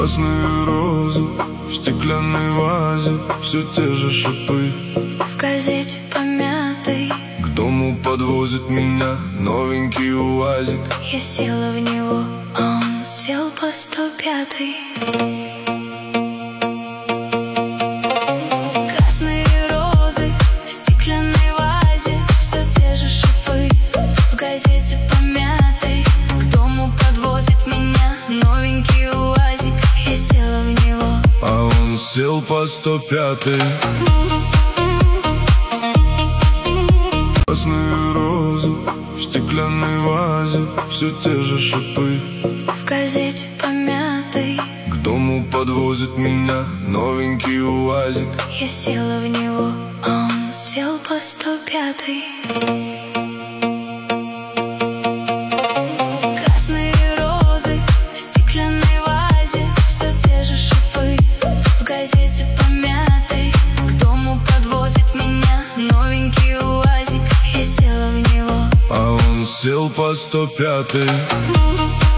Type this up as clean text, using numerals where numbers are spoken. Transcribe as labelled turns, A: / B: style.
A: Красные розы в стеклянной вазе, все те же шипы.
B: В газете помятый
A: К дому подвозит меня новенький УАЗик.
B: я села в него, а он сел по 105-й. Красные розы в стеклянной вазе, все те же шипы. В газете помятый к дому подвозит меня новенький УАЗик. Я села в него,
A: А он сел по 105-й. Красные розы в стеклянной вазе, все те же шипы.
B: в газете помятый
A: К дому подвозит меня новенький УАЗик.
B: я села в него, а он сел по 105-й. Красные розы в стеклянной вазе, все те же шипы. В газете помятый к дому подвозит меня новенький УАЗик. Я села в него,
A: А он сел по 105-й.